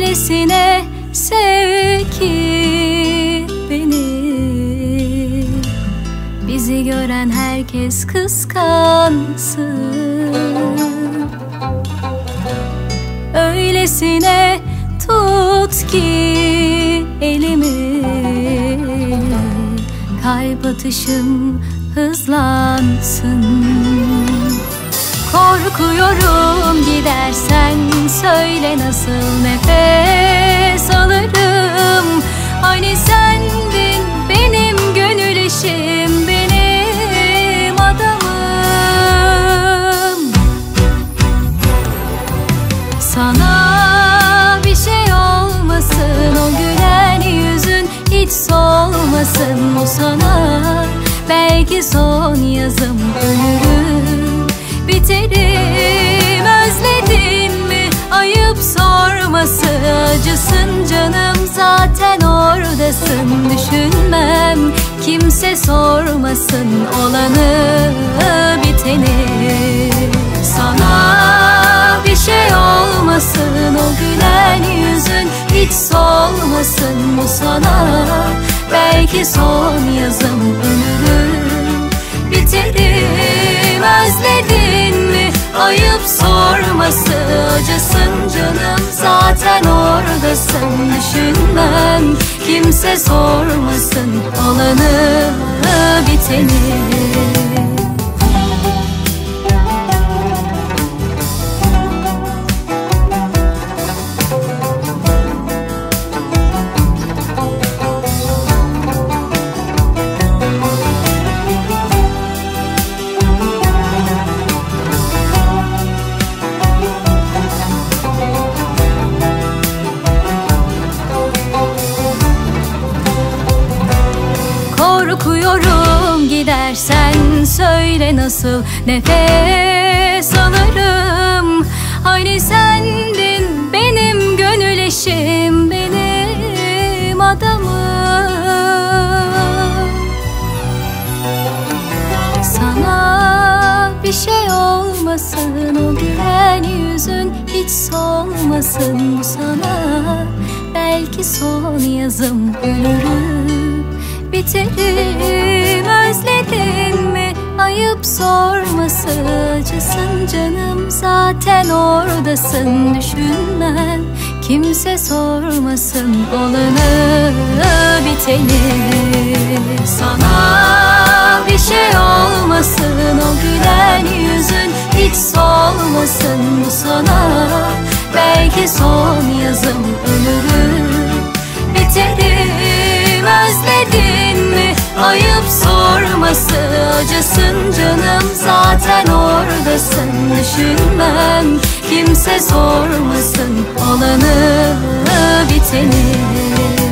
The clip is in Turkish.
Öylesine sev ki beni, bizi gören herkes kıskansın. Öylesine tut ki elimi, kalp atışım hızlansın. Korkuyorum gidersen, söyle nasıl nefes alırım. Hani sendin benim gönül eşim, benim adamım. Sana bir şey olmasın, o gülen yüzün hiç solmasın. Bu sana belki son yazım, ölürüm biterim. Özledin mi? Ayıp sorması, acısın canım zaten oradasın. Düşünmem kimse sormasın olanı biteni. Sana bir şey olmasın, o gülen yüzün hiç solmasın. Bu sana belki son yazım, ölürüm biterim. Özledin mi? Ayıp sorması, acısın canım zaten oradasın. Düşünmem kimse sormasın olanı biteni. Korkuyorum gidersen, söyle nasıl nefes alırım. Hani sendin benim gönül eşim, benim adamım. Sana bir şey olmasın, o gülen yüzün hiç solmasın. Bu sana belki son yazım, ölürüm biterim. Özledin mi? Ayıp sorması, acısın canım zaten oradasın. Düşünmem kimse sormasın olanı biteni. Sana bir şey olmasın, o gülen yüzün hiç solmasın. Bu sana belki son yazım, ölürüm biterim. Özledin mi? Ayıp sorması, acısın canım zaten oradasın. Düşünmem kimse sormasın olanı biteni.